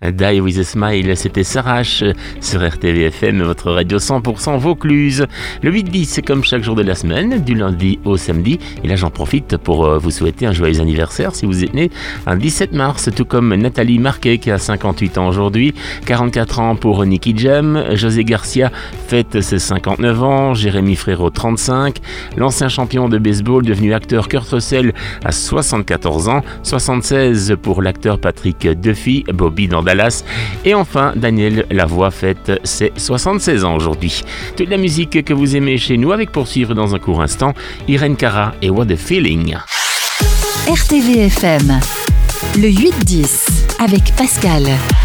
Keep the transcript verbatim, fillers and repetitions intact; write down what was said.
Die with a Smile, c'était Sarah H sur R T V F M, votre radio cent pour cent Vaucluse. Le huit dix, c'est comme chaque jour de la semaine, du lundi au samedi. Et là, j'en profite pour vous souhaiter un joyeux anniversaire si vous êtes né un dix-sept mars, tout comme Nathalie Marquet qui a cinquante-huit ans aujourd'hui, quarante-quatre ans pour Nicky Jam, José Garcia fête ses cinquante-neuf ans, Jérémy Frérot trente-cinq, l'ancien champion de baseball devenu acteur Kurt Russell à soixante-quatorze ans, soixante-seize pour l'acteur Patrick Duffy, Bobby dans Dallas, et enfin Daniel Lavoie fête ses soixante-seize ans aujourd'hui. Toute la musique que vous aimez chez nous, avec pour suivre dans un court instant Irene Cara et What a Feeling. R T V F M, le huit dix avec Pascal.